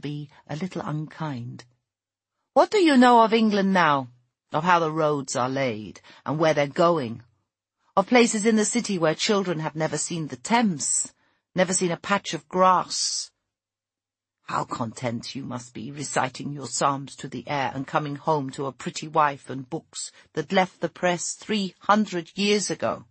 be a little unkind. "What do you know of England now? Of how the roads are laid, and where they're going? Of places in the city where children have never seen the Thames, never seen a patch of grass? How content you must be, reciting your psalms to the air and coming home to a pretty wife and books that left the press 300 years ago."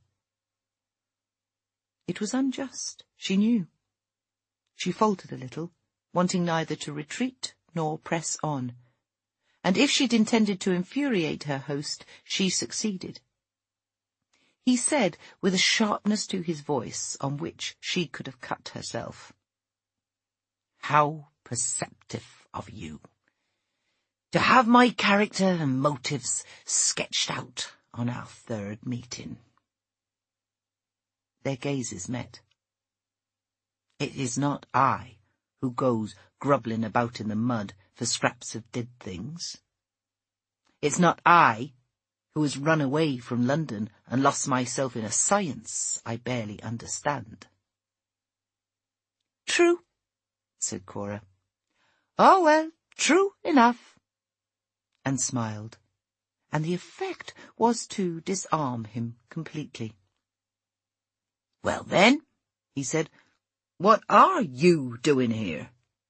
It was unjust, she knew. She faltered a little, wanting neither to retreat nor press on. And if she'd intended to infuriate her host, she succeeded. He said, with a sharpness to his voice on which she could have cut herself, "How perceptive of you, to have my character and motives sketched out on our third meeting." Their gazes met. "It is not I who goes grubbling about in the mud for scraps of dead things. It's not I who has run away from London and lost myself in a science I barely understand." "True," said Cora. "Oh, well, true enough," and smiled, and the effect was to disarm him completely. "Well then," he said, "what are you doing here?"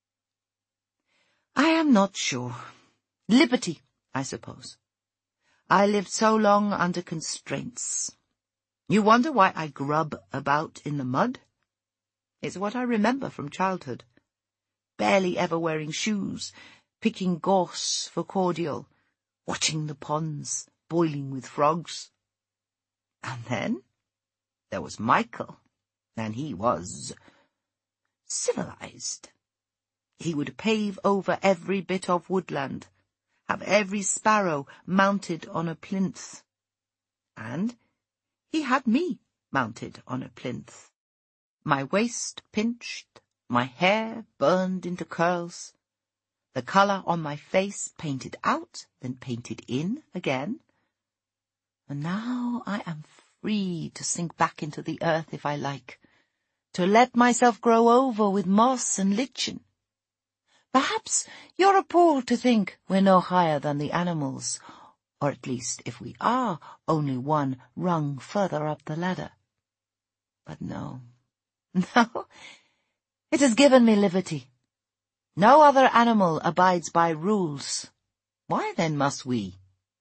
"I am not sure. Liberty, I suppose. I lived so long under constraints. You wonder why I grub about in the mud? It's what I remember from childhood. Barely ever wearing shoes, picking gorse for cordial, watching the ponds boiling with frogs. And then there was Michael, and he was civilized. He would pave over every bit of woodland, have every sparrow mounted on a plinth. And he had me mounted on a plinth, my waist pinched, my hair burned into curls, the colour on my face painted out, then painted in again. And now I am free to sink back into the earth if I like, to let myself grow over with moss and lichen. Perhaps you're appalled to think we're no higher than the animals, or at least, if we are, only one rung further up the ladder. But no, no, it has given me liberty. No other animal abides by rules. Why then must we?"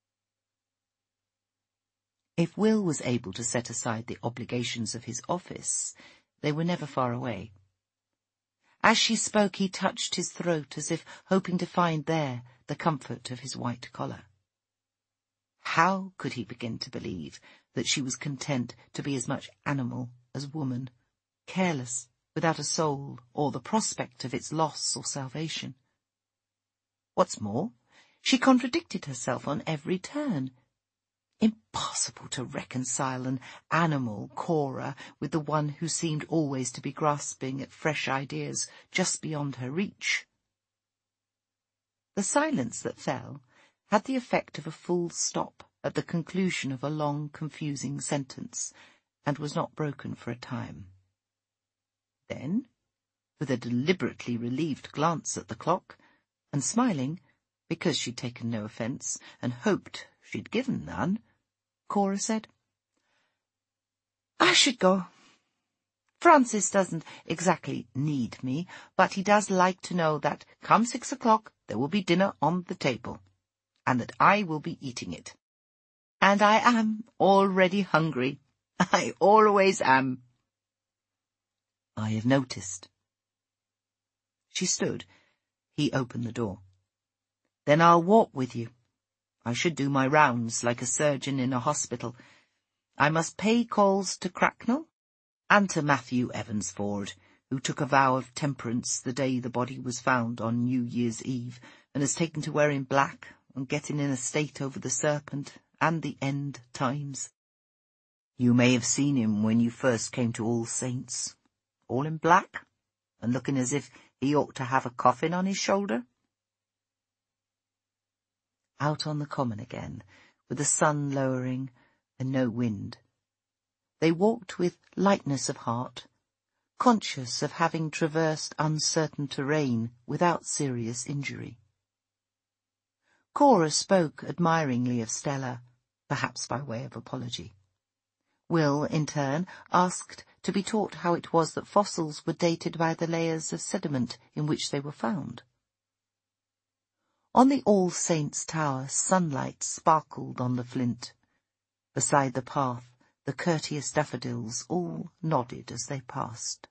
If Will was able to set aside the obligations of his office, they were never far away. As she spoke, he touched his throat as if hoping to find there the comfort of his white collar. How could he begin to believe that she was content to be as much animal as woman, careless, without a soul or the prospect of its loss or salvation? What's more, she contradicted herself on every turn. Impossible to reconcile an animal Cora with the one who seemed always to be grasping at fresh ideas just beyond her reach. The silence that fell had the effect of a full stop at the conclusion of a long, confusing sentence, and was not broken for a time. Then, with a deliberately relieved glance at the clock, and smiling, because she'd taken no offence, and hoped she'd given none, Cora said, "I should go. Francis doesn't exactly need me, but he does like to know that come 6 o'clock there will be dinner on the table, and that I will be eating it. And I am already hungry. I always am." "I have noticed." She stood. He opened the door. "Then I'll walk with you. I should do my rounds like a surgeon in a hospital. I must pay calls to Cracknell and to Matthew Evansford, who took a vow of temperance the day the body was found on New Year's Eve, and has taken to wearing black and getting in a state over the serpent and the end times. You may have seen him when you first came to All Saints, all in black, and looking as if he ought to have a coffin on his shoulder." Out on the common again, with the sun lowering and no wind, they walked with lightness of heart, conscious of having traversed uncertain terrain without serious injury. Cora spoke admiringly of Stella, perhaps by way of apology. Will, in turn, asked to be taught how it was that fossils were dated by the layers of sediment in which they were found. On the All Saints' Tower, sunlight sparkled on the flint. Beside the path, the courteous daffodils all nodded as they passed.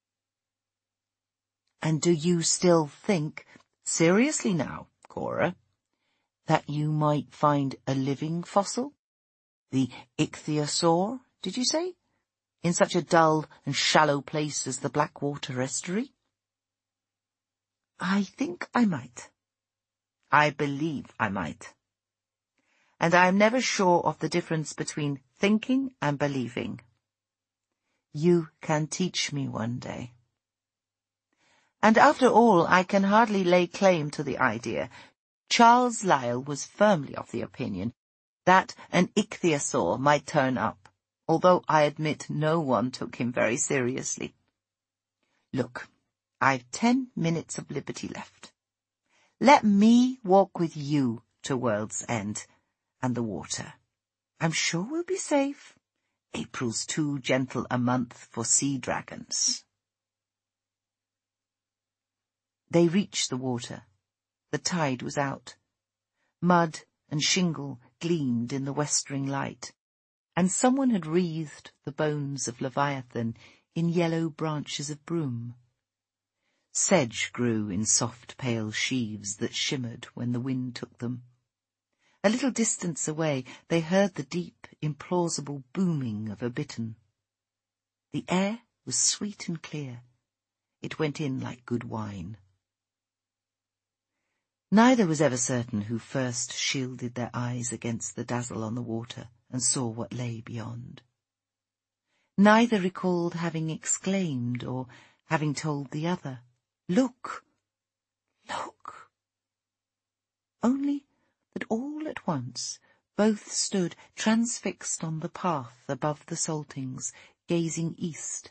"And do you still think, seriously now, Cora, that you might find a living fossil? The ichthyosaur, did you say? In such a dull and shallow place as the Blackwater estuary?" "I think I might. I believe I might. And I am never sure of the difference between thinking and believing. You can teach me one day. And after all, I can hardly lay claim to the idea. Charles Lyell was firmly of the opinion that an ichthyosaur might turn up, although I admit no one took him very seriously. Look, I've 10 minutes of liberty left. Let me walk with you to World's End and the water. I'm sure we'll be safe. April's too gentle a month for sea dragons." They reached the water. The tide was out. Mud and shingle gleamed in the westering light, and someone had wreathed the bones of Leviathan in yellow branches of broom. Sedge grew in soft pale sheaves that shimmered when the wind took them. A little distance away they heard the deep, implausible booming of a bittern. The air was sweet and clear. It went in like good wine. Neither was ever certain who first shielded their eyes against the dazzle on the water and saw what lay beyond. Neither recalled having exclaimed or having told the other, "Look! Look!" Only that all at once both stood transfixed on the path above the saltings, gazing east.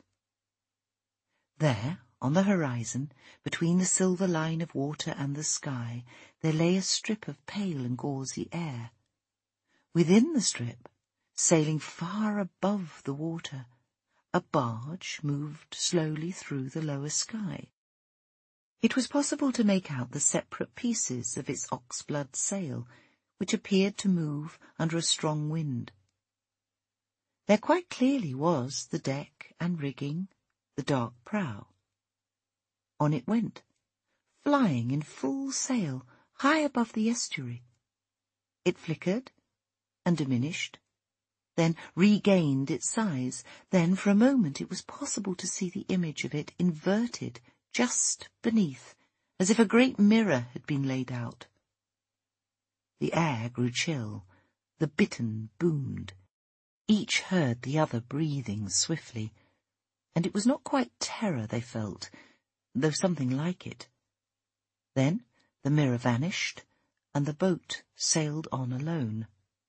There, on the horizon, between the silver line of water and the sky, there lay a strip of pale and gauzy air. Within the strip, sailing far above the water, a barge moved slowly through the lower sky. It was possible to make out the separate pieces of its oxblood sail, which appeared to move under a strong wind. There quite clearly was the deck and rigging, the dark prow. On it went, flying in full sail, high above the estuary. It flickered and diminished, then regained its size. Then for a moment it was possible to see the image of it inverted just beneath, as if a great mirror had been laid out. The air grew chill, the bittern boomed. Each heard the other breathing swiftly, and it was not quite terror they felt, though something like it. Then the mirror vanished, and the boat sailed on alone.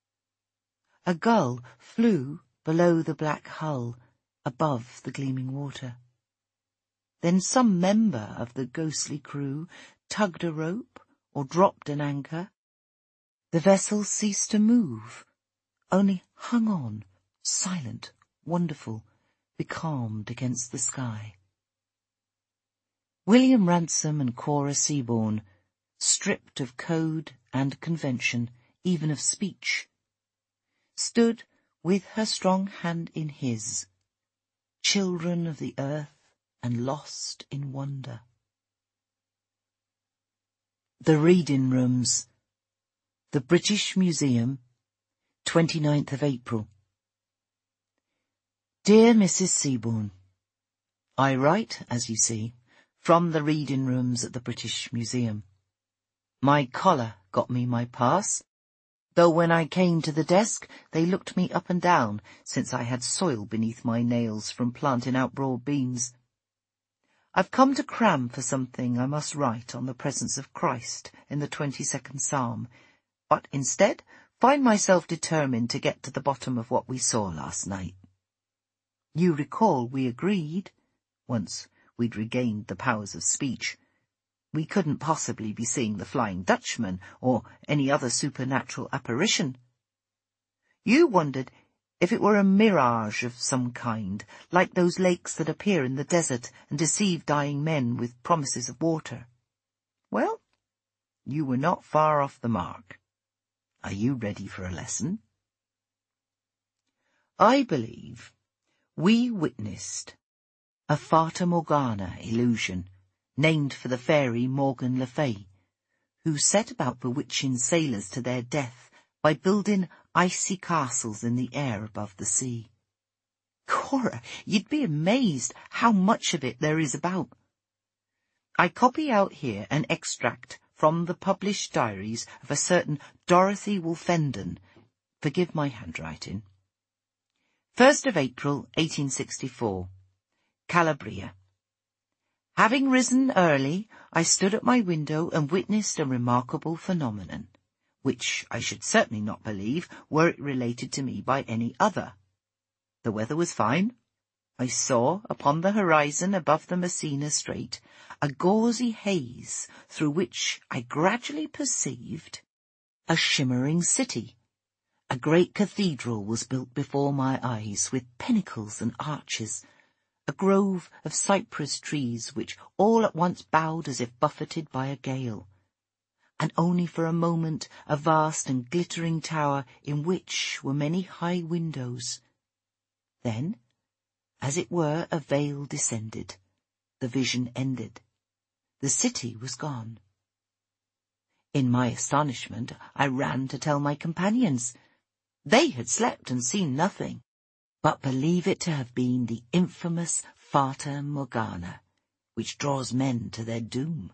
A gull flew below the black hull, above the gleaming water. Then some member of the ghostly crew tugged a rope or dropped an anchor. The vessel ceased to move, only hung on, silent, wonderful, becalmed against the sky. William Ransom and Cora Seaborn, stripped of code and convention, even of speech, stood with her strong hand in his, children of the earth and lost in wonder. The Reading Rooms, the British Museum, 29th of April. Dear Mrs. Seaborn, I write, as you see, from the Reading Rooms at the British Museum. My collar got me my pass, though when I came to the desk they looked me up and down, since I had soil beneath my nails from planting out broad beans. I've come to cram for something I must write on the presence of Christ in the 22nd Psalm, but instead find myself determined to get to the bottom of what we saw last night. You recall we agreed, Once we'd regained the powers of speech, we couldn't possibly be seeing the Flying Dutchman or any other supernatural apparition. You wondered if it were a mirage of some kind, like those lakes that appear in the desert and deceive dying men with promises of water. Well, you were not far off the mark. Are you ready for a lesson? I believe we witnessed a Fata Morgana illusion, named for the fairy Morgan Le Fay, who set about bewitching sailors to their death by building icy castles in the air above the sea. Cora, you'd be amazed how much of it there is about. I copy out here an extract from the published diaries of a certain Dorothy Wolfenden. Forgive my handwriting. 1st of April, 1864. Calabria. Having risen early, I stood at my window and witnessed a remarkable phenomenon, which I should certainly not believe were it related to me by any other. The weather was fine. I saw, upon the horizon above the Messina Strait, a gauzy haze through which I gradually perceived a shimmering city. A great cathedral was built before my eyes, with pinnacles and arches, a grove of cypress trees which all at once bowed as if buffeted by a gale, and only for a moment a vast and glittering tower in which were many high windows. Then, as it were, a veil descended. The vision ended. The city was gone. In my astonishment, I ran to tell my companions. They had slept and seen nothing, but believe it to have been the infamous Fata Morgana, which draws men to their doom.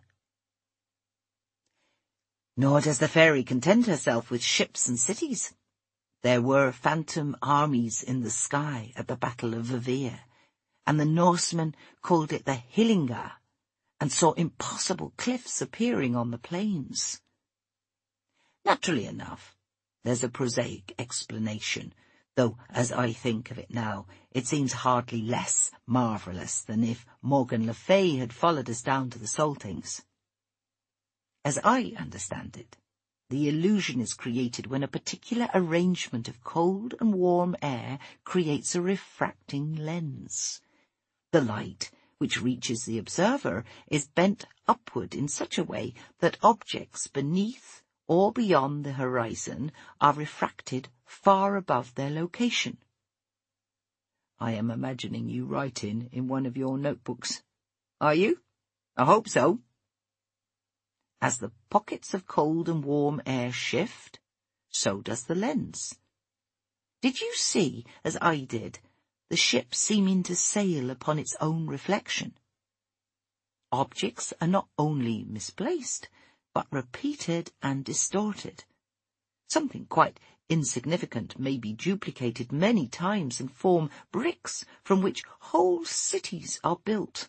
Nor does the fairy content herself with ships and cities. There were phantom armies in the sky at the Battle of Verviers, and the Norsemen called it the Hillinga, and saw impossible cliffs appearing on the plains. Naturally enough, there's a prosaic explanation, though, as I think of it now, it seems hardly less marvellous than if Morgan Le Fay had followed us down to the Saltings. As I understand it, the illusion is created when a particular arrangement of cold and warm air creates a refracting lens. The light, which reaches the observer, is bent upward in such a way that objects beneath or beyond the horizon are refracted far above their location. I am imagining you writing in one of your notebooks. Are you? I hope so. As the pockets of cold and warm air shift, so does the lens. Did you see, as I did, the ship seeming to sail upon its own reflection? Objects are not only misplaced, but repeated and distorted. Something quite insignificant may be duplicated many times and form bricks from which whole cities are built.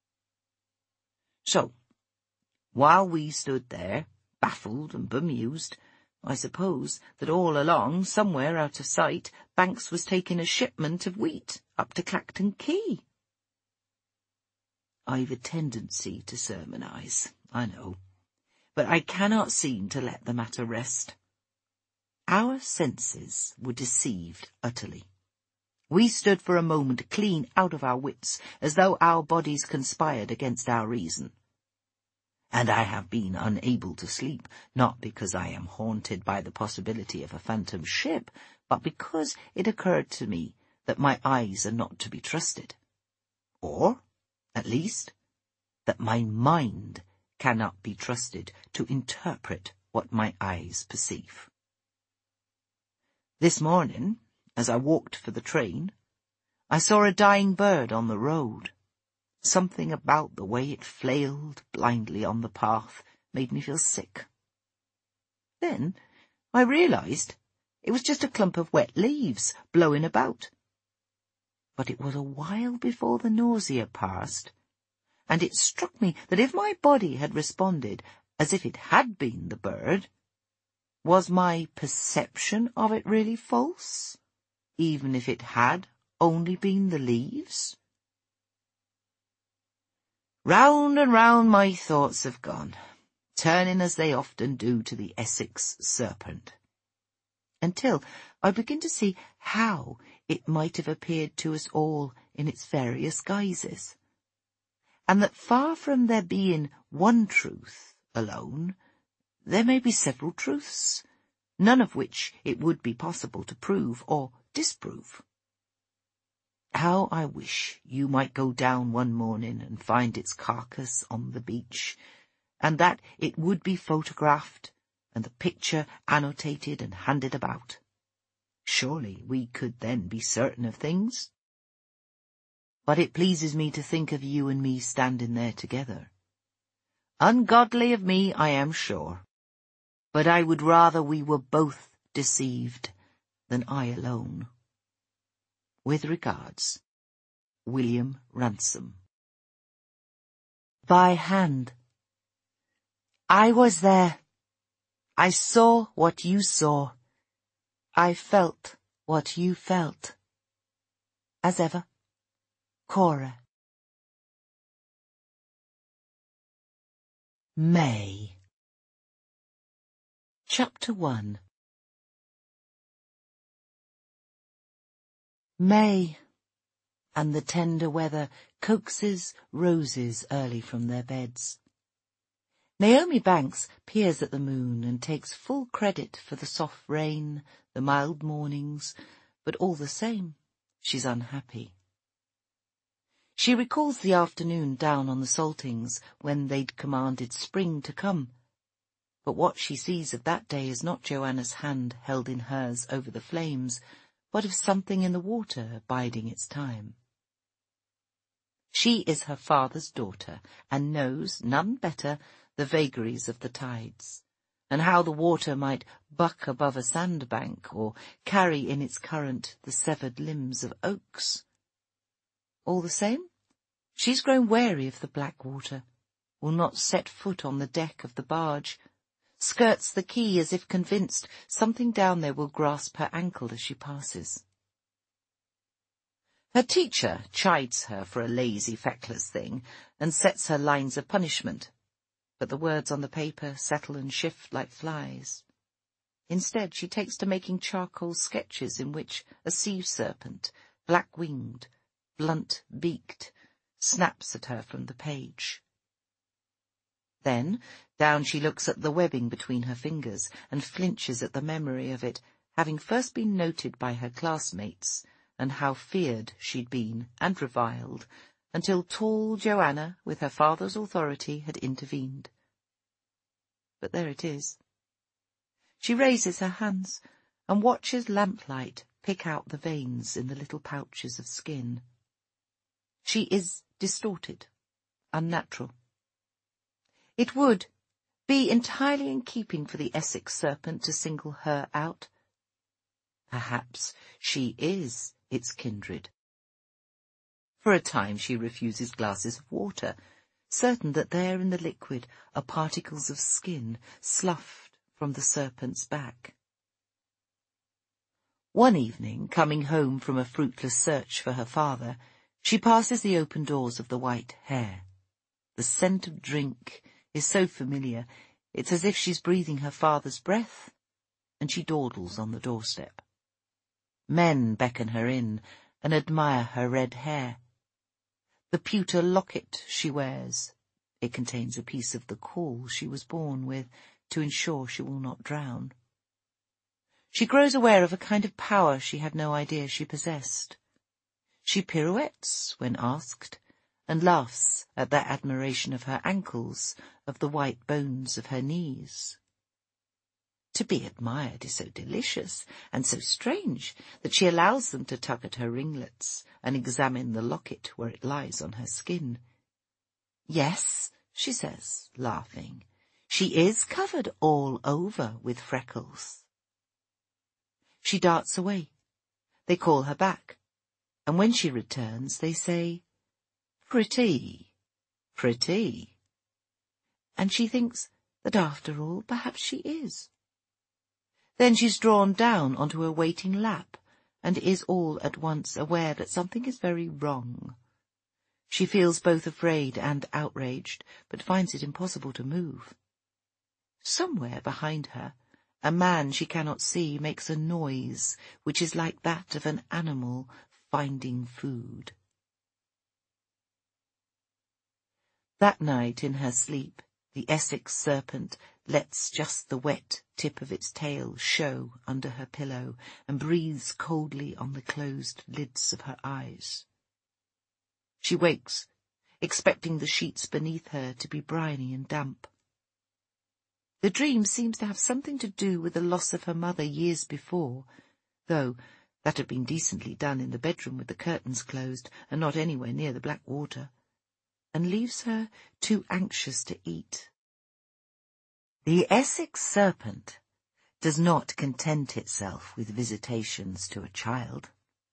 So, while we stood there, baffled and bemused, I suppose that all along, somewhere out of sight, Banks was taking a shipment of wheat up to Clacton Quay. I've a tendency to sermonise, I know, but I cannot seem to let the matter rest. Our senses were deceived utterly. We stood for a moment clean out of our wits, as though our bodies conspired against our reason. And I have been unable to sleep, not because I am haunted by the possibility of a phantom ship, but because it occurred to me that my eyes are not to be trusted. Or, at least, that my mind cannot be trusted to interpret what my eyes perceive. This morning, as I walked for the train, I saw a dying bird on the road. Something about the way it flailed blindly on the path made me feel sick. Then I realized it was just a clump of wet leaves blowing about. But it was a while before the nausea passed, and it struck me that if my body had responded as if it had been the bird, was my perception of it really false, even if it had only been the leaves? Round and round my thoughts have gone, turning as they often do to the Essex serpent, until I begin to see how it might have appeared to us all in its various guises, and that far from there being one truth alone, there may be several truths, none of which it would be possible to prove or disprove. How I wish you might go down one morning and find its carcass on the beach, and that it would be photographed and the picture annotated and handed about. Surely we could then be certain of things. But it pleases me to think of you and me standing there together. Ungodly of me, I am sure, but I would rather we were both deceived than I alone. With regards, William Ransom. By hand. I was there. I saw what you saw. I felt what you felt. As ever, Cora. May. Chapter 1. May, and the tender weather coaxes roses early from their beds. Naomi Banks peers at the moon and takes full credit for the soft rain, the mild mornings, but all the same, she's unhappy. She recalls the afternoon down on the Saltings when they'd commanded spring to come, but what she sees of that day is not Joanna's hand held in hers over the flames, but of something in the water biding its time. She is her father's daughter, and knows, none better, the vagaries of the tides, and how the water might buck above a sandbank, or carry in its current the severed limbs of oaks. All the same, she's grown wary of the black water, will not set foot on the deck of the barge, skirts the quay as if convinced something down there will grasp her ankle as she passes. Her teacher chides her for a lazy, feckless thing, and sets her lines of punishment, but the words on the paper settle and shift like flies. Instead, she takes to making charcoal sketches in which a sea serpent, black-winged, blunt-beaked, snaps at her from the page. Then down she looks at the webbing between her fingers and flinches at the memory of it, having first been noted by her classmates, and how feared she'd been and reviled, until tall Joanna, with her father's authority, had intervened. But there it is. She raises her hands and watches lamplight pick out the veins in the little pouches of skin. She is distorted, unnatural. It would be entirely in keeping for the Essex serpent to single her out. Perhaps she is its kindred. For a time she refuses glasses of water, certain that there in the liquid are particles of skin sloughed from the serpent's back. One evening, coming home from a fruitless search for her father, she passes the open doors of the White Hare. The scent of drink is so familiar, it's as if she's breathing her father's breath, and she dawdles on the doorstep. Men beckon her in and admire her red hair. The pewter locket she wears, it contains a piece of the caul she was born with, to ensure she will not drown. She grows aware of a kind of power she had no idea she possessed. She pirouettes when asked, and laughs at their admiration of her ankles, of the white bones of her knees. To be admired is so delicious and so strange that she allows them to tug at her ringlets and examine the locket where it lies on her skin. Yes, she says, laughing, she is covered all over with freckles. She darts away. They call her back, and when she returns they say, "Pretty, pretty." And she thinks that after all perhaps she is. Then she's drawn down onto a waiting lap, and is all at once aware that something is very wrong. She feels both afraid and outraged, but finds it impossible to move. Somewhere behind her, a man she cannot see makes a noise which is like that of an animal finding food. That night in her sleep, the Essex serpent lets just the wet tip of its tail show under her pillow and breathes coldly on the closed lids of her eyes. She wakes, expecting the sheets beneath her to be briny and damp. The dream seems to have something to do with the loss of her mother years before, though that had been decently done in the bedroom with the curtains closed and not anywhere near the black water, and leaves her too anxious to eat. The Essex serpent does not content itself with visitations to a child.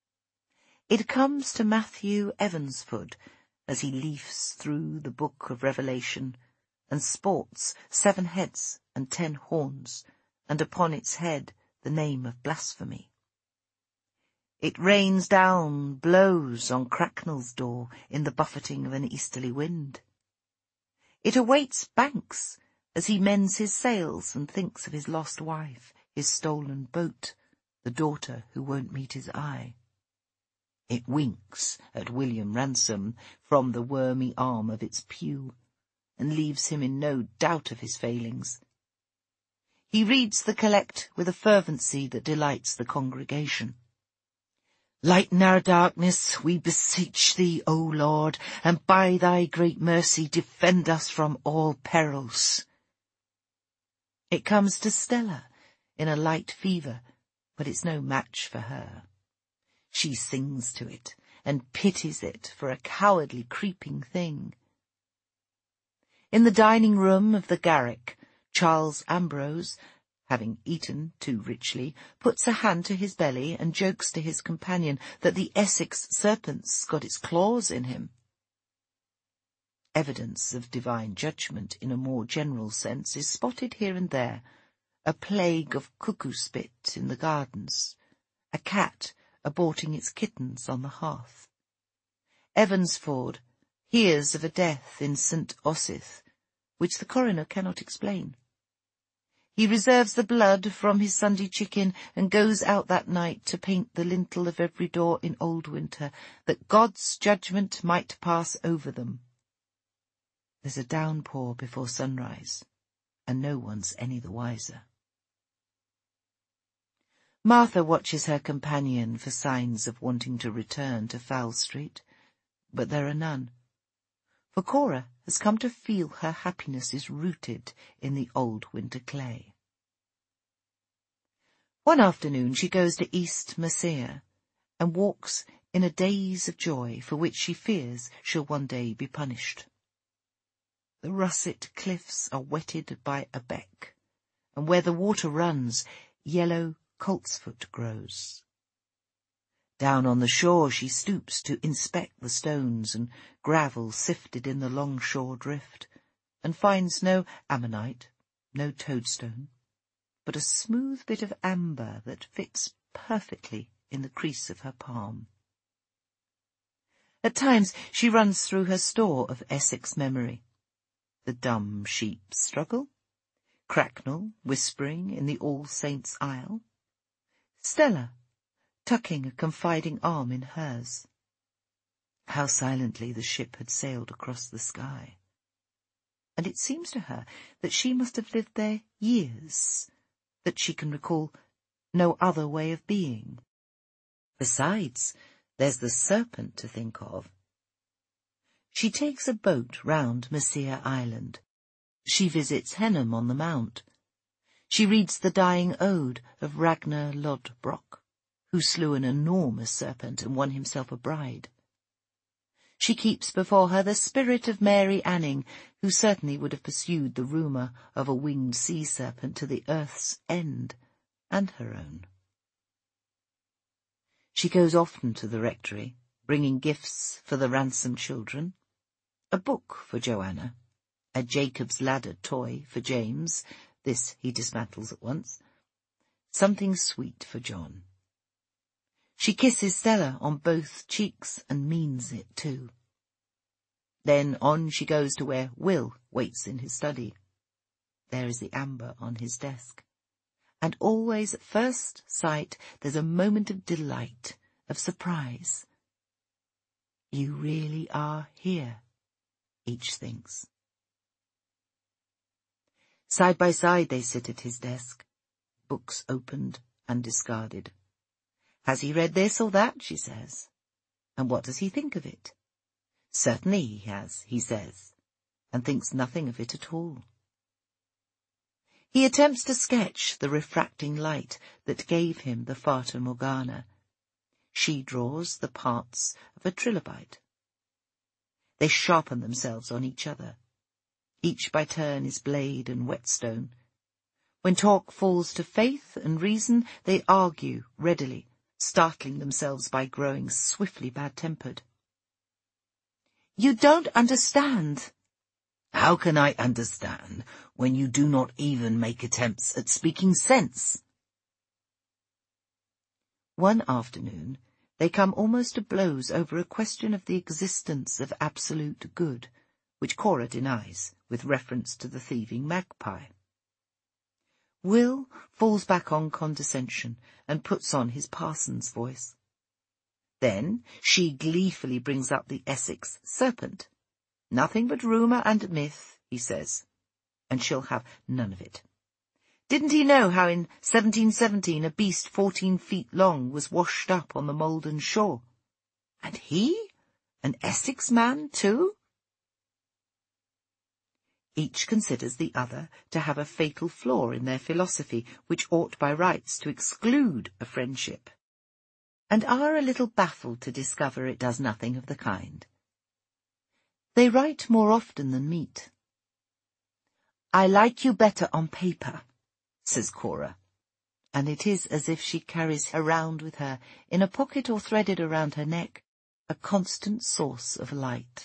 It comes to Matthew Evansford as he leafs through the book of Revelation and sports 7 heads and 10 horns, and upon its head the name of blasphemy. It rains down blows on Cracknell's door in the buffeting of an easterly wind. It awaits Banks as he mends his sails and thinks of his lost wife, his stolen boat, the daughter who won't meet his eye. It winks at William Ransom from the wormy arm of its pew, and leaves him in no doubt of his failings. He reads the collect with a fervency that delights the congregation. Lighten our darkness, we beseech thee, O Lord, and by thy great mercy defend us from all perils. It comes to Stella in a light fever, but it's no match for her. She sings to it and pities it for a cowardly creeping thing. In the dining room of the Garrick, Charles Ambrose, having eaten too richly, puts a hand to his belly and jokes to his companion that the Essex serpent's got its claws in him. Evidence of divine judgment in a more general sense is spotted here and there. A plague of cuckoo spit in the gardens, a cat aborting its kittens on the hearth. Evansford hears of a death in St. Osyth, which the coroner cannot explain. He reserves the blood from his Sunday chicken and goes out that night to paint the lintel of every door in Old Winter, that God's judgment might pass over them. There's a downpour before sunrise, and no one's any the wiser. Martha watches her companion for signs of wanting to return to Fowl Street, but there are none, for Cora has come to feel her happiness is rooted in the Old Winter clay. One afternoon she goes to East Mercia and walks in a daze of joy for which she fears she'll one day be punished. The russet cliffs are wetted by a beck, and where the water runs, yellow coltsfoot grows. Down on the shore she stoops to inspect the stones and gravel sifted in the longshore drift, and finds no ammonite, no toadstone, but a smooth bit of amber that fits perfectly in the crease of her palm. At times she runs through her store of Essex memory. The dumb sheep struggle, Cracknell whispering in the All Saints' Isle, Stella tucking a confiding arm in hers. How silently the ship had sailed across the sky. And it seems to her that she must have lived there years, that she can recall no other way of being. Besides, there's the serpent to think of. She takes a boat round Mercia Island. She visits Henham on the Mount. She reads the dying ode of Ragnar Lodbrok, who slew an enormous serpent and won himself a bride. She keeps before her the spirit of Mary Anning, who certainly would have pursued the rumour of a winged sea serpent to the earth's end, and her own. She goes often to the rectory, bringing gifts for the Ransom children, a book for Joanna, a Jacob's Ladder toy for James, this he dismantles at once, something sweet for John. She kisses Stella on both cheeks and means it too. Then on she goes to where Will waits in his study. There is the amber on his desk. And always at first sight there's a moment of delight, of surprise. You really are here, each thinks. Side by side they sit at his desk, books opened and discarded. Has he read this or that, she says. And what does he think of it? Certainly he has, he says, and thinks nothing of it at all. He attempts to sketch the refracting light that gave him the Fata Morgana. She draws the parts of a trilobite. They sharpen themselves on each other. Each by turn is blade and whetstone. When talk falls to faith and reason, they argue readily, startling themselves by growing swiftly bad-tempered. You don't understand. How can I understand when you do not even make attempts at speaking sense? One afternoon, they come almost to blows over a question of the existence of absolute good, which Cora denies, with reference to the thieving magpie. Will falls back on condescension and puts on his parson's voice. Then she gleefully brings up the Essex serpent. Nothing but rumour and myth, he says, and she'll have none of it. Didn't he know how in 1717 a beast 14 feet long was washed up on the Malden shore? And he? An Essex man, too? Each considers the other to have a fatal flaw in their philosophy, which ought by rights to exclude a friendship, and are a little baffled to discover it does nothing of the kind. They write more often than meet. I like you better on paper, says Cora, and it is as if she carries around with her, in a pocket or threaded around her neck, a constant source of light.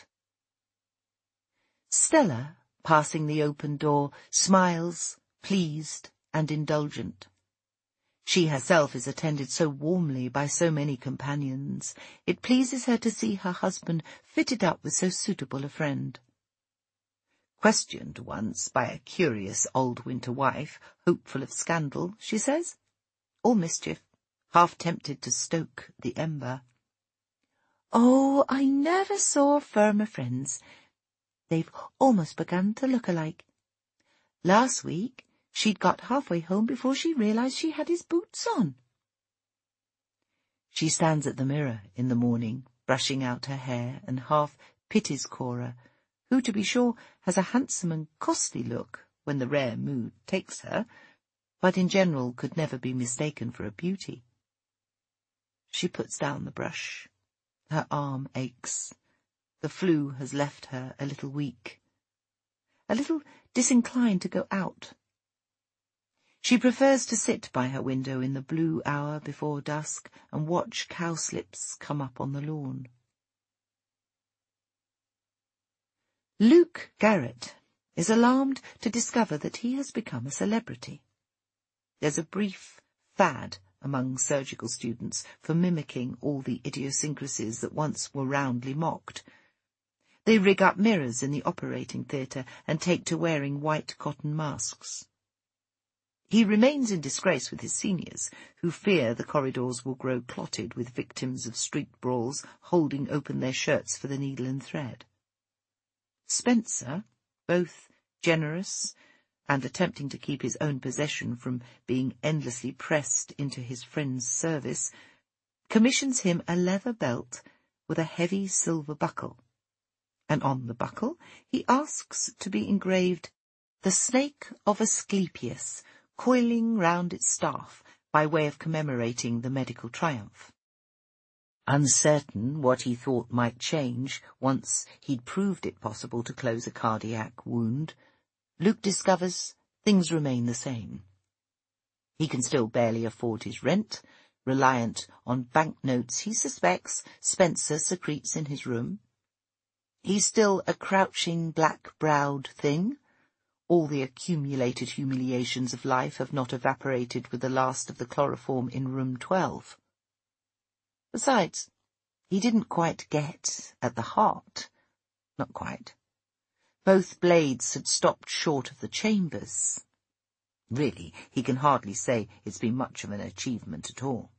Stella, passing the open door, smiles, pleased and indulgent. She herself is attended so warmly by so many companions, it pleases her to see her husband fitted up with so suitable a friend. Questioned once by a curious old winter wife, hopeful of scandal, she says, all mischief, half tempted to stoke the ember. Oh, I never saw firmer friends. They've almost begun to look alike. Last week, she'd got halfway home before she realized she had his boots on. She stands at the mirror in the morning, brushing out her hair, and half pities Cora, who, to be sure, has a handsome and costly look when the rare mood takes her, but in general could never be mistaken for a beauty. She puts down the brush. Her arm aches. The flu has left her a little weak, a little disinclined to go out. She prefers to sit by her window in the blue hour before dusk and watch cowslips come up on the lawn. Luke Garrett is alarmed to discover that he has become a celebrity. There's a brief fad among surgical students for mimicking all the idiosyncrasies that once were roundly mocked. They rig up mirrors in the operating theatre and take to wearing white cotton masks. He remains in disgrace with his seniors, who fear the corridors will grow clotted with victims of street brawls holding open their shirts for the needle and thread. Spencer, both generous and attempting to keep his own possession from being endlessly pressed into his friend's service, commissions him a leather belt with a heavy silver buckle, and on the buckle he asks to be engraved, "The snake of Asclepius, coiling round its staff," by way of commemorating the medical triumph. Uncertain what he thought might change once he'd proved it possible to close a cardiac wound, Luke discovers things remain the same. He can still barely afford his rent, reliant on banknotes he suspects Spencer secretes in his room. He's still a crouching, black-browed thing. All the accumulated humiliations of life have not evaporated with the last of the chloroform in room 12. Besides, he didn't quite get at the heart, Not quite. Both blades had stopped short of the chambers. Really, he can hardly say it's been much of an achievement at all.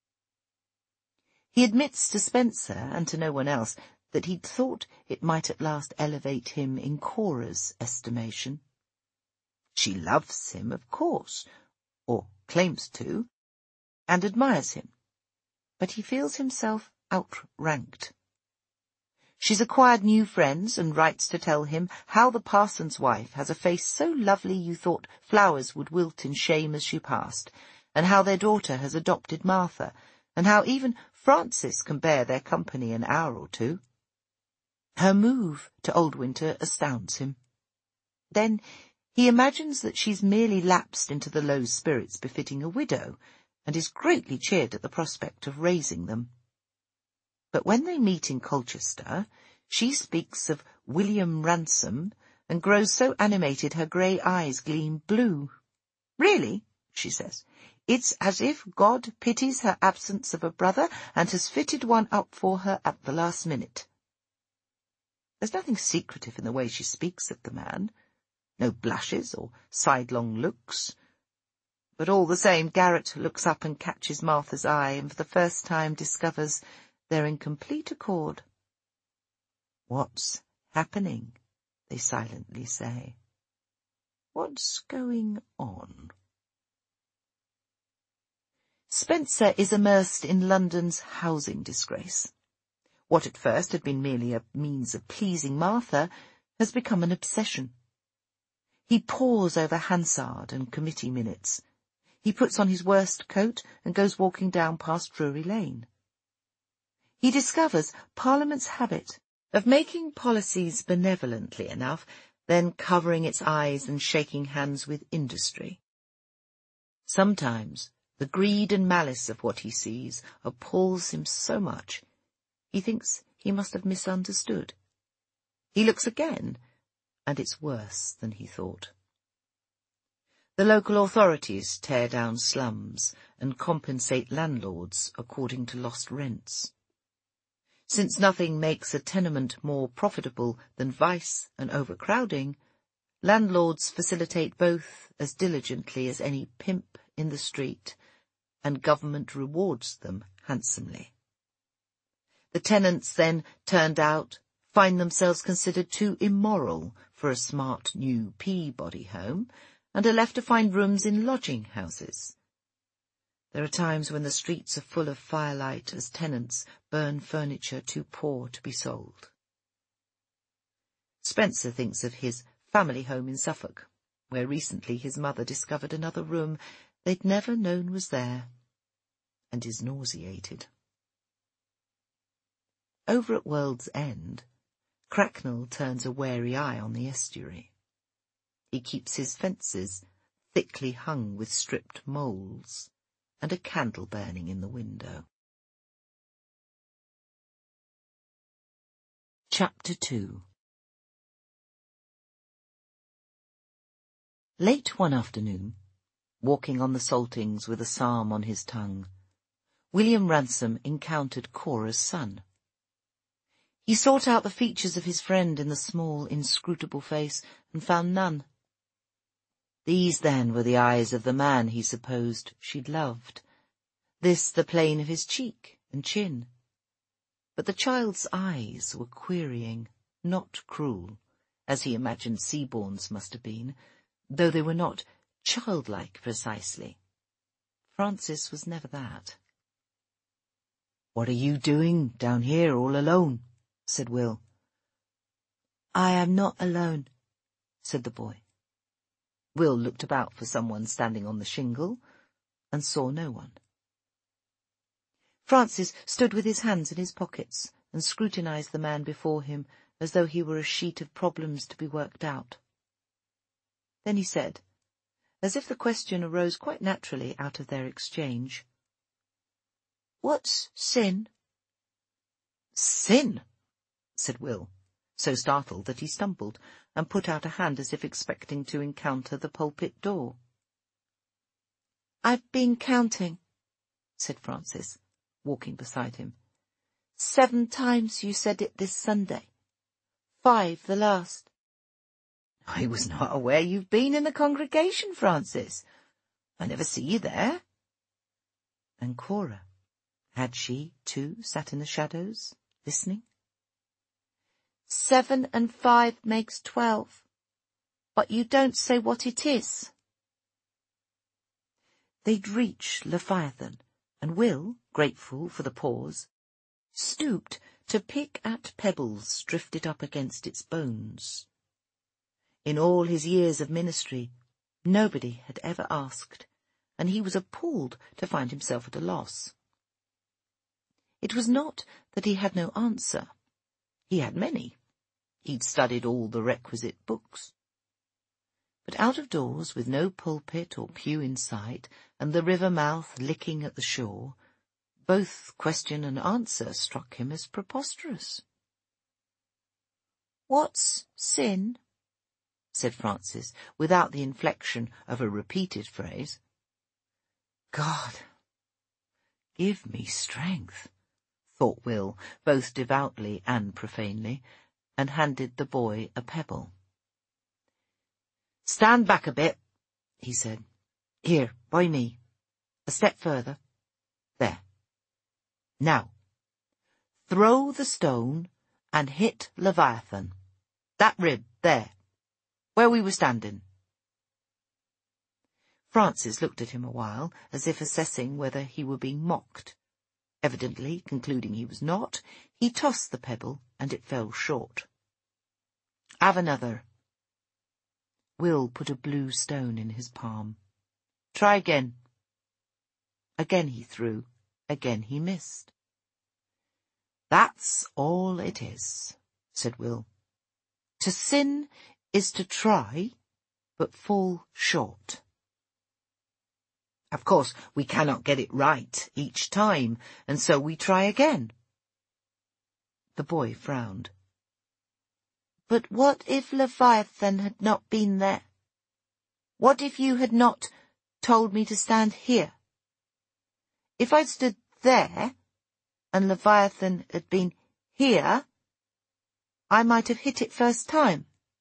He admits to Spencer, and to no one else, that he'd thought it might at last elevate him in Cora's estimation. She loves him, of course, or claims to, and admires him, but he feels himself outranked. She's acquired new friends and writes to tell him how the parson's wife has a face so lovely you thought flowers would wilt in shame as she passed, and how their daughter has adopted Martha, and how even Francis can bear their company an hour or two. Her move to Oldwinter astounds him. Then he imagines that she's merely lapsed into the low spirits befitting a widow, and is greatly cheered at the prospect of raising them. But when they meet in Colchester, she speaks of William Ransom, and grows so animated her grey eyes gleam blue. Really, she says, it's as if God pities her absence of a brother and has fitted one up for her at the last minute. There's nothing secretive in the way she speaks of the man, no blushes or sidelong looks. But all the same, Garrett looks up and catches Martha's eye, and for the first time discovers they're in complete accord. "What's happening?" they silently say. "What's going on?" Spencer is immersed in London's housing disgrace. What at first had been merely a means of pleasing Martha has become an obsession. He pores over Hansard and committee minutes. He puts on his worst coat and goes walking down past Drury Lane. He discovers Parliament's habit of making policies benevolently enough, then covering its eyes and shaking hands with industry. Sometimes the greed and malice of what he sees appalls him so much, he thinks he must have misunderstood. He looks again, and it's worse than he thought. The local authorities tear down slums and compensate landlords according to lost rents. Since nothing makes a tenement more profitable than vice and overcrowding, landlords facilitate both as diligently as any pimp in the street, and government rewards them handsomely. The tenants then turned out find themselves considered too immoral for a smart new Peabody home, and are left to find rooms in lodging houses. There are times when the streets are full of firelight as tenants burn furniture too poor to be sold. Spencer thinks of his family home in Suffolk, where recently his mother discovered another room they'd never known was there, and is nauseated. Over at World's End, Cracknell turns a wary eye on the estuary. He keeps his fences thickly hung with stripped moles, and a candle burning in the window. Chapter 2. Late one afternoon, walking on the Saltings with a psalm on his tongue, William Ransom encountered Cora's son. He sought out the features of his friend in the small, inscrutable face, and found none. These, then, were the eyes of the man he supposed she'd loved. This the plane of his cheek and chin. But the child's eyes were querying, not cruel, as he imagined Seaborn's must have been, though they were not childlike precisely. Francis was never that. "What are you doing down here all alone?" said Will. "I am not alone," said the boy. Will looked about for someone standing on the shingle, and saw no one. Francis stood with his hands in his pockets and scrutinized the man before him as though he were a sheet of problems to be worked out. Then he said, as if the question arose quite naturally out of their exchange, "What's sin?" "Sin?" said Will, so startled that he stumbled, and put out a hand as if expecting to encounter the pulpit door. "I've been counting," said Francis, walking beside him. 7 times you said it this Sunday. 5 the last. I was not aware you've been in the congregation, Francis. I never see you there. And Cora, had she, too, sat in the shadows, listening? 7 and 5 makes 12, but you don't say what it is. They'd reached Leviathan, and Will, grateful for the pause, stooped to pick at pebbles drifted up against its bones. In all his years of ministry, nobody had ever asked, and he was appalled to find himself at a loss. It was not that he had no answer. He had many. He'd studied all the requisite books. But out of doors, with no pulpit or pew in sight, and the river mouth licking at the shore, both question and answer struck him as preposterous. "What's sin?" said Francis, without the inflection of a repeated phrase. "God, give me strength," thought Will, both devoutly and profanely, and handed the boy a pebble. "Stand back a bit," he said. "Here, by me. A step further. There. Now, throw the stone and hit Leviathan. That rib, there, where we were standing." Francis looked at him a while, as if assessing whether he were being mocked. Evidently, concluding he was not, he tossed the pebble, and it fell short. "Have another." Will put a blue stone in his palm. "Try again." Again he threw. Again he missed. "That's all it is," said Will. "To sin is to try, but fall short. Of course, we cannot get it right each time, and so we try again." The boy frowned. "But what if Leviathan had not been there? What if you had not told me to stand here? If I'd stood there, and Leviathan had been here, I might have hit it first time."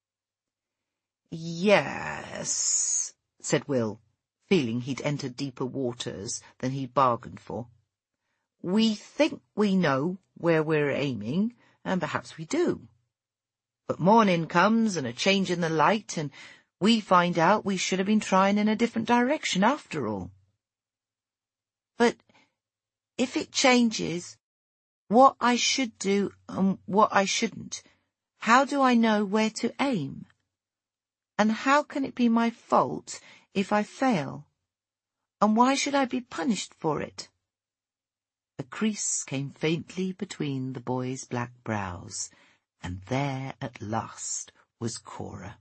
"Yes," said Will, feeling he'd entered deeper waters than he'd bargained for. "We think we know where we're aiming, and perhaps we do. But morning comes and a change in the light, and we find out we should have been trying in a different direction after all." "But if it changes what I should do and what I shouldn't, how do I know where to aim? And how can it be my fault if I fail? And why should I be punished for it?" A crease came faintly between the boy's black brows, and there at last was Cora.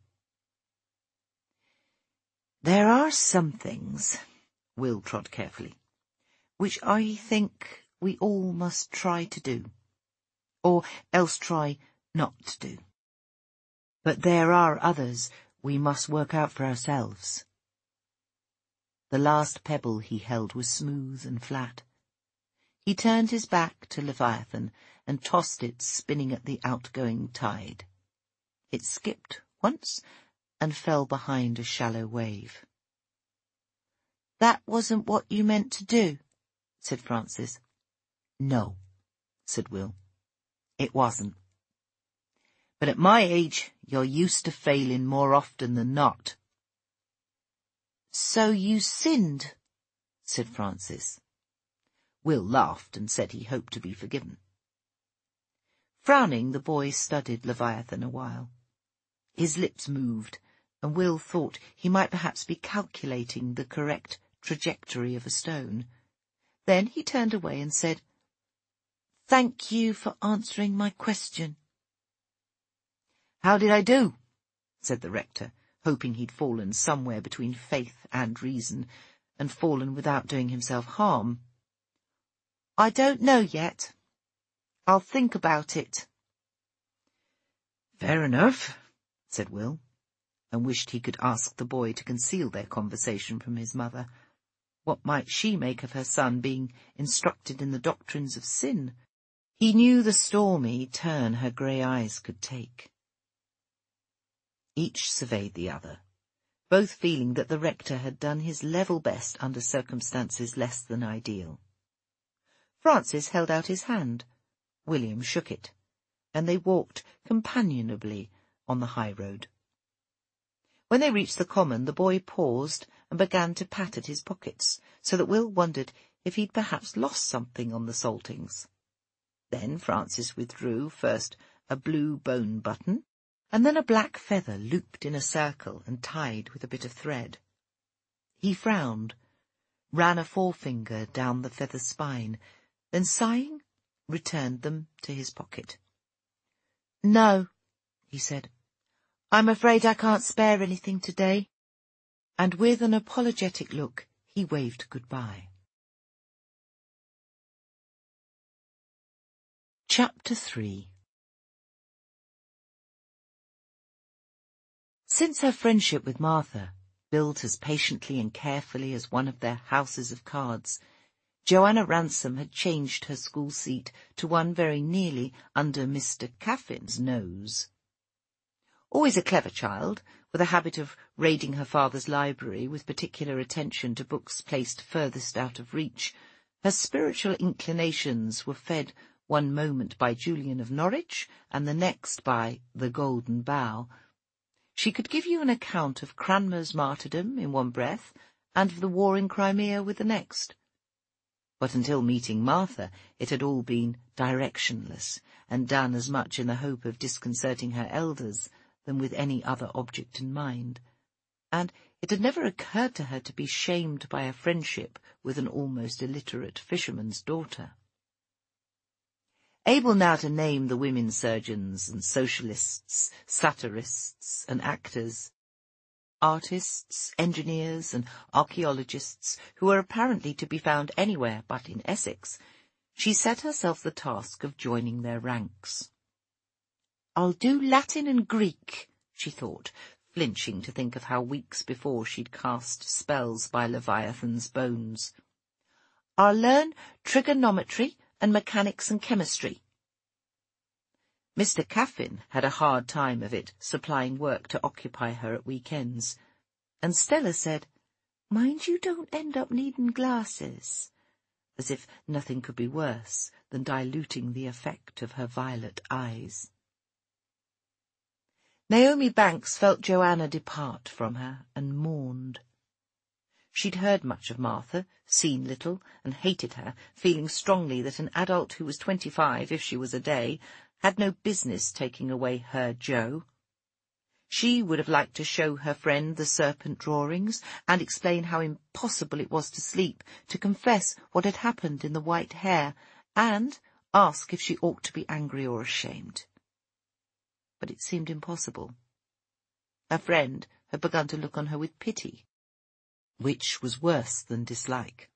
"There are some things," Will trod carefully, "which I think we all must try to do, or else try not to do. But there are others we must work out for ourselves." The last pebble he held was smooth and flat. He turned his back to Leviathan and tossed it spinning at the outgoing tide. It skipped once and fell behind a shallow wave. "That wasn't what you meant to do," said Francis. "No," said Will, "it wasn't. But at my age, you're used to failing more often than not." "So you sinned," said Francis. Will laughed and said he hoped to be forgiven. Frowning, the boy studied Leviathan a while. His lips moved, and Will thought he might perhaps be calculating the correct trajectory of a stone. Then he turned away and said, "Thank you for answering my question." "How did I do?" said the rector, hoping he'd fallen somewhere between faith and reason, and fallen without doing himself harm. "I don't know yet. I'll think about it." "Fair enough," said Will, and wished he could ask the boy to conceal their conversation from his mother. What might she make of her son being instructed in the doctrines of sin? He knew the stormy turn her grey eyes could take. Each surveyed the other, both feeling that the rector had done his level best under circumstances less than ideal. Francis held out his hand. William shook it, and they walked companionably on the high road. When they reached the common, the boy paused and began to pat at his pockets, so that Will wondered if he'd perhaps lost something on the Saltings. Then Francis withdrew first a blue bone button, and then a black feather looped in a circle and tied with a bit of thread. He frowned, ran a forefinger down the feather spine, then sighing, returned them to his pocket. "No," he said, "I'm afraid I can't spare anything today." And with an apologetic look, he waved goodbye. Chapter 3. Since her friendship with Martha, built as patiently and carefully as one of their houses of cards, Joanna Ransom had changed her school seat to one very nearly under Mr. Caffin's nose. Always a clever child, with a habit of raiding her father's library with particular attention to books placed furthest out of reach, her spiritual inclinations were fed one moment by Julian of Norwich and the next by The Golden Bough. She could give you an account of Cranmer's martyrdom in one breath, and of the war in Crimea with the next. But until meeting Martha, it had all been directionless, and done as much in the hope of disconcerting her elders than with any other object in mind, and it had never occurred to her to be shamed by a friendship with an almost illiterate fisherman's daughter. Able now to name the women surgeons and socialists, satirists and actors, artists, engineers and archaeologists who were apparently to be found anywhere but in Essex, she set herself the task of joining their ranks. "I'll do Latin and Greek," she thought, flinching to think of how weeks before she'd cast spells by Leviathan's bones. "I'll learn trigonometry and mechanics and chemistry." Mr. Caffin had a hard time of it, supplying work to occupy her at weekends, and Stella said, "Mind you don't end up needing glasses," as if nothing could be worse than diluting the effect of her violet eyes. Naomi Banks felt Joanna depart from her and mourned. She'd heard much of Martha, seen little, and hated her, feeling strongly that an adult who was 25, if she was a day, had no business taking away her Jo. She would have liked to show her friend the serpent drawings, and explain how impossible it was to sleep, to confess what had happened in the white hair, and ask if she ought to be angry or ashamed. But it seemed impossible. Her friend had begun to look on her with pity, which was worse than dislike.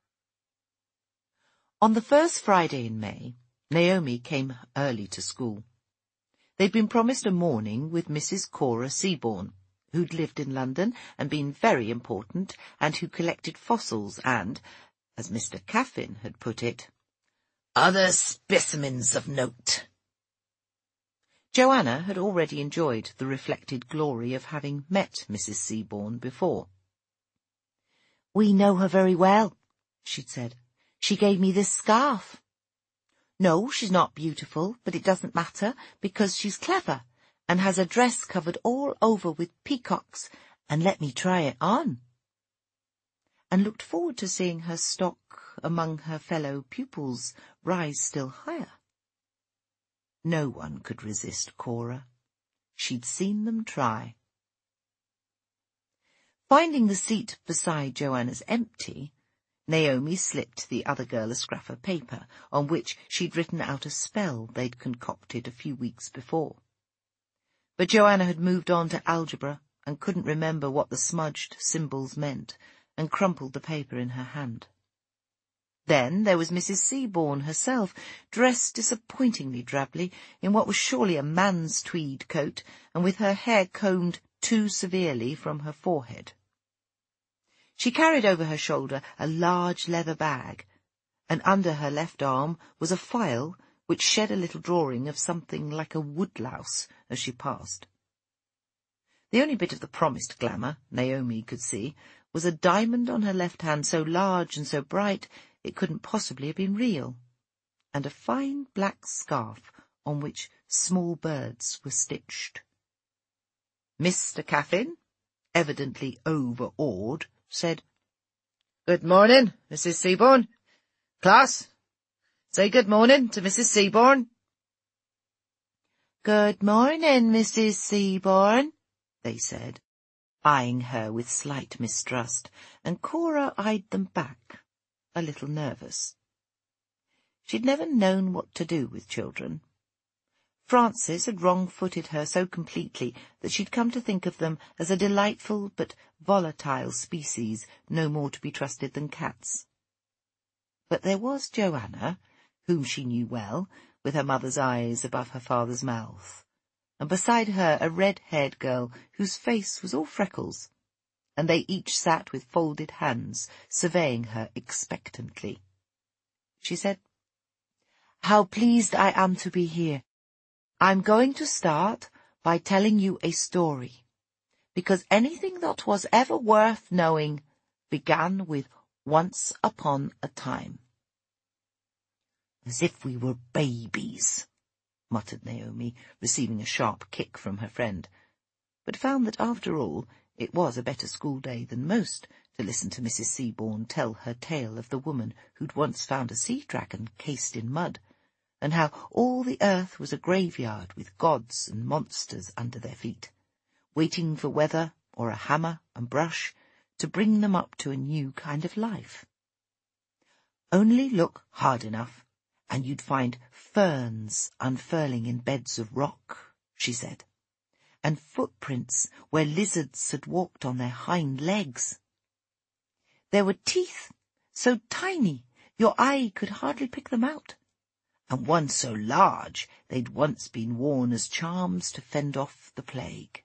On the first Friday in May, Naomi came early to school. They'd been promised a morning with Mrs. Cora Seaborn, who'd lived in London and been very important, and who collected fossils and, as Mr. Caffin had put it, other specimens of note. Joanna had already enjoyed the reflected glory of having met Mrs. Seaborn before. "We know her very well," she'd said. "She gave me this scarf. No, she's not beautiful, but it doesn't matter, because she's clever, and has a dress covered all over with peacocks, and let me try it on," and looked forward to seeing her stock among her fellow pupils rise still higher. No one could resist Cora. She'd seen them try. Finding the seat beside Joanna's empty, Naomi slipped the other girl a scrap of paper on which she'd written out a spell they'd concocted a few weeks before. But Joanna had moved on to algebra and couldn't remember what the smudged symbols meant, and crumpled the paper in her hand. Then there was Mrs. Seaborn herself, dressed disappointingly drably in what was surely a man's tweed coat, and with her hair combed too severely from her forehead. She carried over her shoulder a large leather bag, and under her left arm was a file which shed a little drawing of something like a woodlouse as she passed. The only bit of the promised glamour Naomi could see was a diamond on her left hand so large and so bright it couldn't possibly have been real, and a fine black scarf on which small birds were stitched. Mr. Caffin, evidently overawed, said, "Good morning, Mrs. Seaborn. Class, say good morning to Mrs. Seaborn." "Good morning, Mrs. Seaborn," they said, eyeing her with slight mistrust, and Cora eyed them back, a little nervous. She'd never known what to do with children. Frances had wrong-footed her so completely that she'd come to think of them as a delightful but volatile species, no more to be trusted than cats. But there was Joanna, whom she knew well, with her mother's eyes above her father's mouth, and beside her a red-haired girl whose face was all freckles, and they each sat with folded hands, surveying her expectantly. She said, "How pleased I am to be here. I'm going to start by telling you a story, because anything that was ever worth knowing began with once upon a time." "As if we were babies," muttered Naomi, receiving a sharp kick from her friend, but found that after all it was a better school day than most to listen to Mrs. Seaborn tell her tale of the woman who'd once found a sea dragon cased in mud, and how all the earth was a graveyard with gods and monsters under their feet, waiting for weather or a hammer and brush to bring them up to a new kind of life. "Only look hard enough, and you'd find ferns unfurling in beds of rock," she said, "and footprints where lizards had walked on their hind legs. There were teeth so tiny your eye could hardly pick them out, and one so large they'd once been worn as charms to fend off the plague."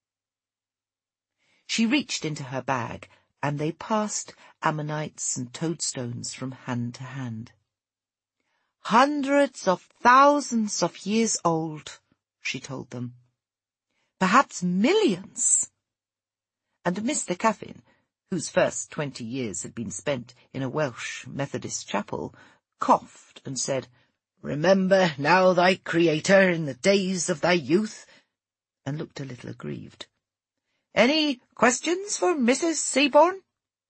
She reached into her bag, and they passed ammonites and toadstones from hand to hand. "Hundreds of thousands of years old," she told them. "Perhaps millions." And Mr. Caffin, whose first 20 years had been spent in a Welsh Methodist chapel, coughed and said, "Remember now thy Creator in the days of thy youth," and looked a little aggrieved. "Any questions for Mrs. Seaborn?"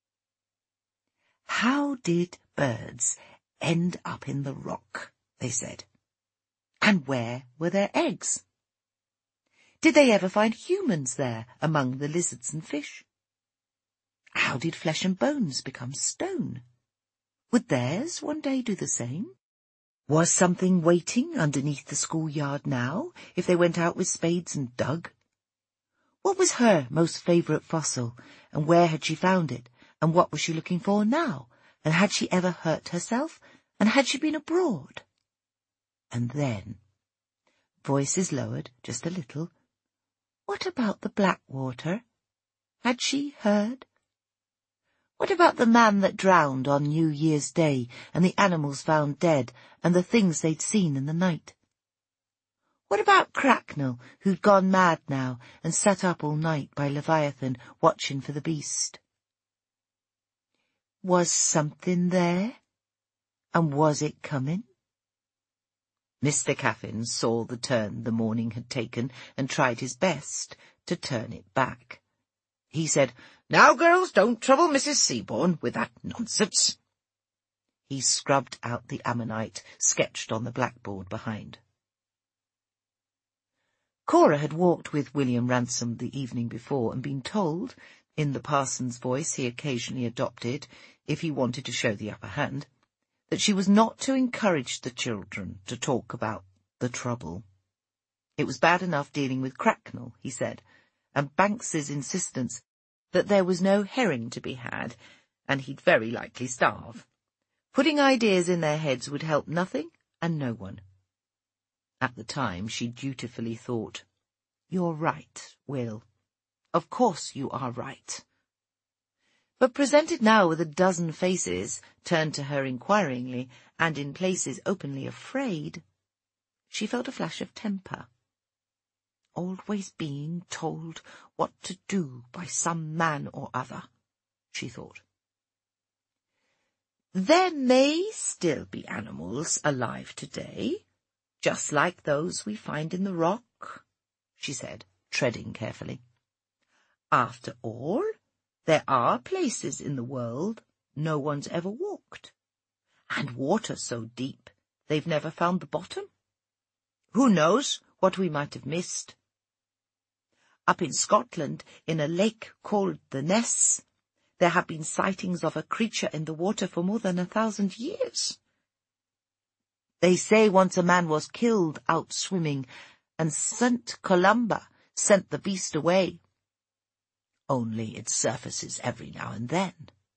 "How did birds end up in the rock?" they said. "And where were their eggs? Did they ever find humans there among the lizards and fish? How did flesh and bones become stone? Would theirs one day do the same? Was something waiting underneath the schoolyard now, if they went out with spades and dug? What was her most favourite fossil, and where had she found it, and what was she looking for now, and had she ever hurt herself, and had she been abroad? And then, voices lowered just a little, what about the Blackwater? Had she heard? What about the man that drowned on New Year's Day, and the animals found dead, and the things they'd seen in the night? What about Cracknell, who'd gone mad now, and sat up all night by Leviathan, watching for the beast? Was something there? And was it coming? Mr. Caffin saw the turn the morning had taken, and tried his best to turn it back. He said, "Now, girls, don't trouble Mrs. Seaborn with that nonsense." He scrubbed out the ammonite sketched on the blackboard behind. Cora had walked with William Ransom the evening before and been told, in the parson's voice he occasionally adopted if he wanted to show the upper hand, that she was not to encourage the children to talk about the trouble. It was bad enough dealing with Cracknell, he said, and Banks's insistence that there was no herring to be had, and he'd very likely starve. Putting ideas in their heads would help nothing and no one. At the time she dutifully thought, "You're right, Will. Of course you are right." But presented now with a dozen faces turned to her inquiringly, and in places openly afraid, she felt a flash of temper. always being told what to do by some man or other, she thought. There may still be animals alive today, just like those we find in the rock, she said, treading carefully. After all, there are places in the world no one's ever walked, and water so deep they've never found the bottom. Who knows what we might have missed? Up in Scotland, in a lake called the Ness, there have been sightings of a creature in the water for more than 1,000 years. They say once a man was killed out swimming, and St. Columba sent the beast away. Only it surfaces every now and then.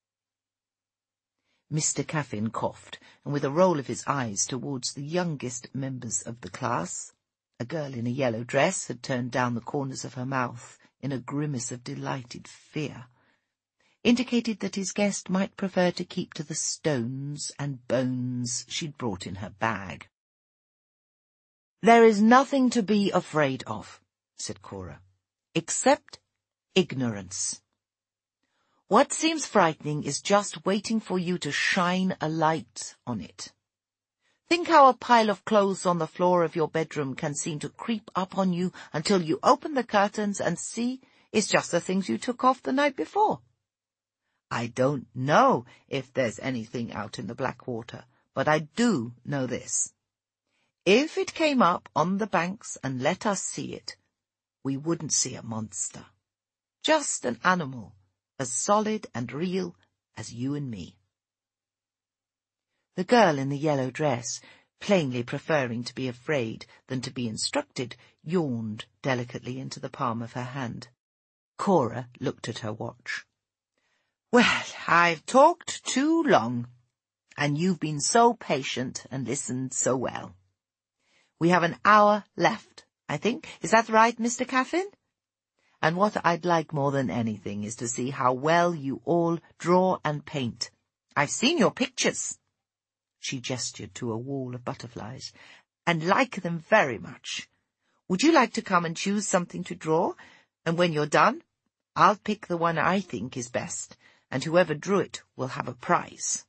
Mr. Caffin coughed, and with a roll of his eyes towards the youngest members of the class, a girl in a yellow dress had turned down the corners of her mouth in a grimace of delighted fear, indicated that his guest might prefer to keep to the stones and bones she'd brought in her bag. "There is nothing to be afraid of," said Cora, "except ignorance. What seems frightening is just waiting for you to shine a light on it. Think how a pile of clothes on the floor of your bedroom can seem to creep up on you until you open the curtains and see it's just the things you took off the night before. I don't know if there's anything out in the black water, but I do know this. If it came up on the banks and let us see it, we wouldn't see a monster. Just an animal, as solid and real as you and me." The girl in the yellow dress, plainly preferring to be afraid than to be instructed, yawned delicately into the palm of her hand. Cora looked at her watch. "Well, I've talked too long, and you've been so patient and listened so well. We have an hour left, I think. Is that right, Mr. Caffin? And what I'd like more than anything is to see how well you all draw and paint. I've seen your pictures," she gestured to a wall of butterflies, "and like them very much. Would you like to come and choose something to draw? And when you're done, I'll pick the one I think is best, and whoever drew it will have a prize."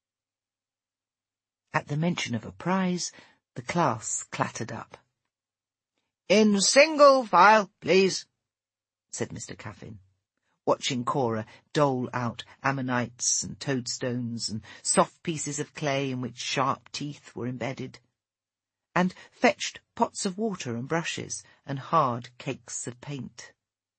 At the mention of a prize, the class clattered up. "In single file, please," said Mr. Caffin, watching Cora dole out ammonites and toadstones and soft pieces of clay in which sharp teeth were embedded, and fetched pots of water and brushes and hard cakes of paint.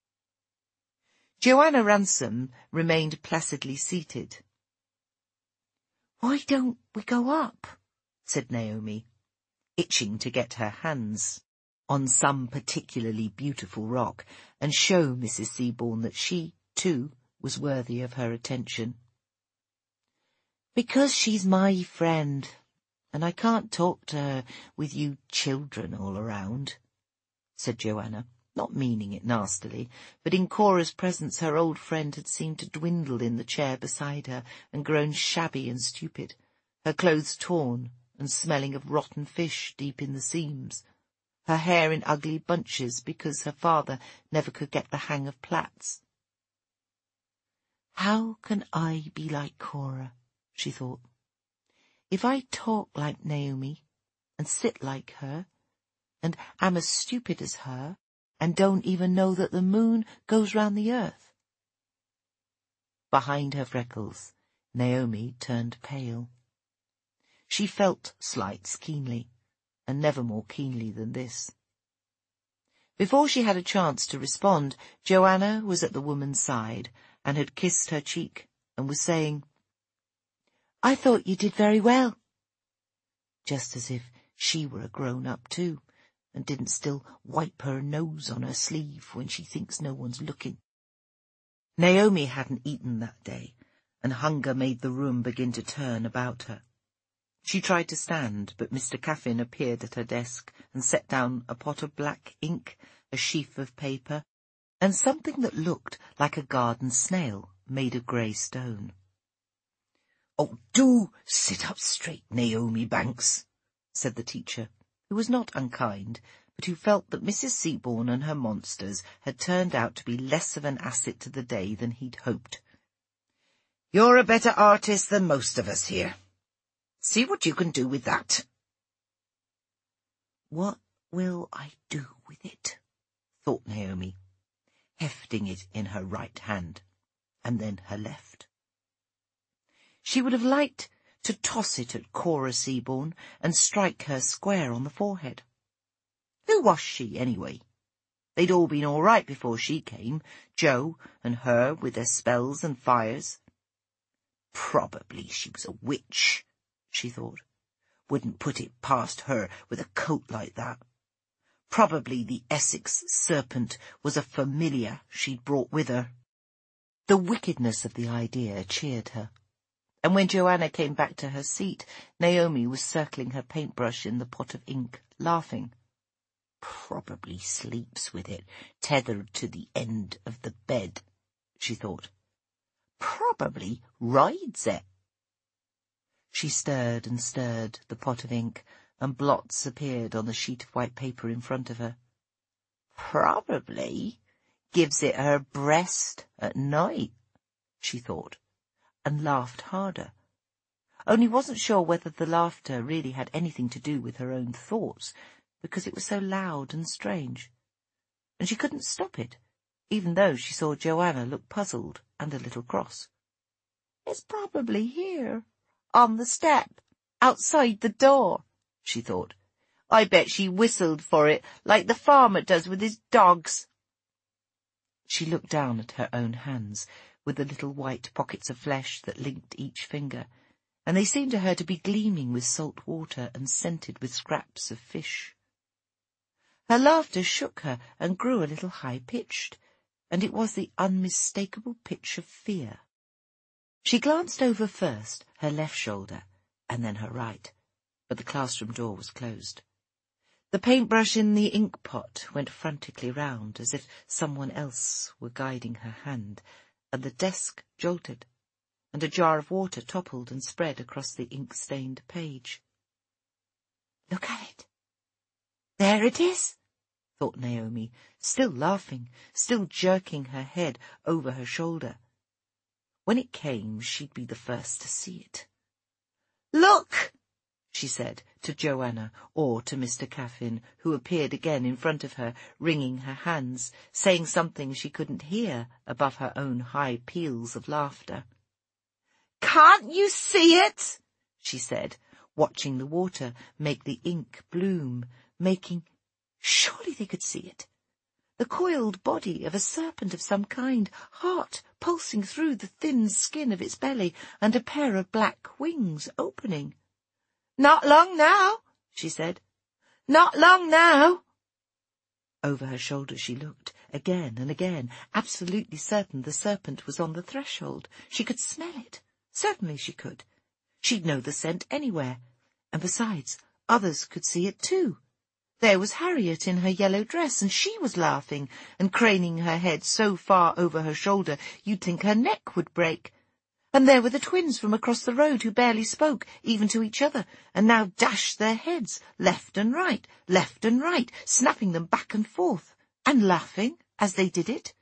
Joanna Ransom remained placidly seated. "Why don't we go up?" said Naomi, itching to get her hands on some particularly beautiful rock and show Mrs. Seaborn that she, too, was worthy of her attention. "Because she's my friend, and I can't talk to her with you children all around," said Joanna, not meaning it nastily, but in Cora's presence her old friend had seemed to dwindle in the chair beside her and grown shabby and stupid, her clothes torn and smelling of rotten fish deep in the seams, her hair in ugly bunches because her father never could get the hang of plaits. "How can I be like Cora?" she thought. "If I talk like Naomi, and sit like her, and am as stupid as her, and don't even know that the moon goes round the earth." Behind her freckles, Naomi turned pale. She felt slights keenly, and never more keenly than this. Before she had a chance to respond, Joanna was at the woman's side and had kissed her cheek and was saying, "I thought you did very well," just as if she were a grown-up too, and didn't still wipe her nose on her sleeve when she thinks no one's looking. Naomi hadn't eaten that day, and hunger made the room begin to turn about her. She tried to stand, but Mr. Caffin appeared at her desk and set down a pot of black ink, a sheaf of paper, and something that looked like a garden snail made of grey stone. "Oh, do sit up straight, Naomi Banks," said the teacher, who was not unkind, but who felt that Mrs. Seaborn and her monsters had turned out to be less of an asset to the day than he'd hoped. "You're a better artist than most of us here. See what you can do with that." "What will I do with it?" thought Naomi, hefting it in her right hand, and then her left. She would have liked to toss it at Cora Seaborn and strike her square on the forehead. Who was she, anyway? They'd all been all right before she came, Joe and her with their spells and fires. Probably she was a witch, she thought. Wouldn't put it past her with a coat like that. Probably the Essex serpent was a familiar she'd brought with her. The wickedness of the idea cheered her. And when Joanna came back to her seat, Naomi was circling her paintbrush in the pot of ink, laughing. Probably sleeps with it, tethered to the end of the bed, she thought. Probably rides it. She stirred and stirred the pot of ink, and blots appeared on the sheet of white paper in front of her. Probably gives it her breast at night, she thought, and laughed harder, only wasn't sure whether the laughter really had anything to do with her own thoughts, because it was so loud and strange, and she couldn't stop it, even though she saw Joanna look puzzled and a little cross. "It's probably here, on the step, outside the door," she thought. "I bet she whistled for it like the farmer does with his dogs." She looked down at her own hands, with the little white pockets of flesh that linked each finger, and they seemed to her to be gleaming with salt water and scented with scraps of fish. Her laughter shook her and grew a little high-pitched, and it was the unmistakable pitch of fear. She glanced over first her left shoulder, and then her right, but the classroom door was closed. The paintbrush in the ink pot went frantically round, as if someone else were guiding her hand, and the desk jolted, and a jar of water toppled and spread across the ink-stained page. "Look at it. There it is," thought Naomi, still laughing, still jerking her head over her shoulder. When it came, she'd be the first to see it. "Look!" she said to Joanna or to Mr. Caffin, who appeared again in front of her, wringing her hands, saying something she couldn't hear above her own high peals of laughter. "Can't you see it?" she said, watching the water make the ink bloom, making... Surely they could see it. The coiled body of a serpent of some kind, heart pulsing through the thin skin of its belly, and a pair of black wings opening. "Not long now," she said. "Not long now." Over her shoulder she looked, again and again, absolutely certain the serpent was on the threshold. She could smell it. Certainly she could. She'd know the scent anywhere. And besides, others could see it too. There was Harriet in her yellow dress, and she was laughing and craning her head so far over her shoulder you'd think her neck would break. And there were the twins from across the road who barely spoke, even to each other, and now dashed their heads left and right, snapping them back and forth, and laughing as they did it.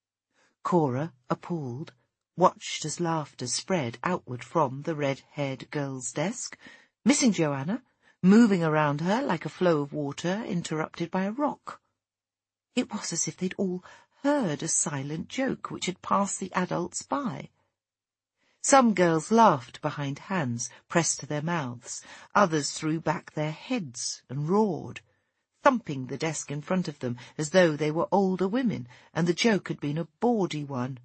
Cora, appalled, watched as laughter spread outward from the red-haired girl's desk, missing Joanna, moving around her like a flow of water interrupted by a rock. It was as if they'd all heard a silent joke which had passed the adults by. Some girls laughed behind hands pressed to their mouths. Others threw back their heads and roared, thumping the desk in front of them as though they were older women and the joke had been a bawdy one.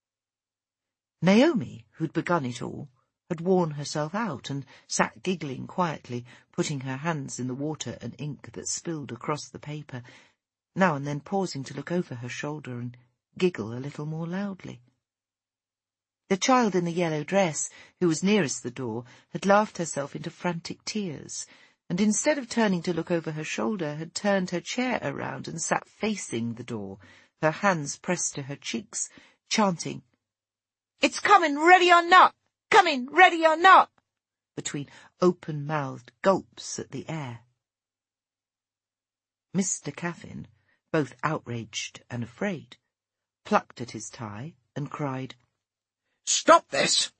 Naomi, who'd begun it all, had worn herself out and sat giggling quietly, putting her hands in the water and ink that spilled across the paper, now and then pausing to look over her shoulder and giggle a little more loudly. The child in the yellow dress, who was nearest the door, had laughed herself into frantic tears, and instead of turning to look over her shoulder, had turned her chair around and sat facing the door, her hands pressed to her cheeks, chanting, "It's coming, ready or not! Coming, ready or not!" between open-mouthed gulps at the air. Mr. Caffin, both outraged and afraid, plucked at his tie and cried, "Stop this!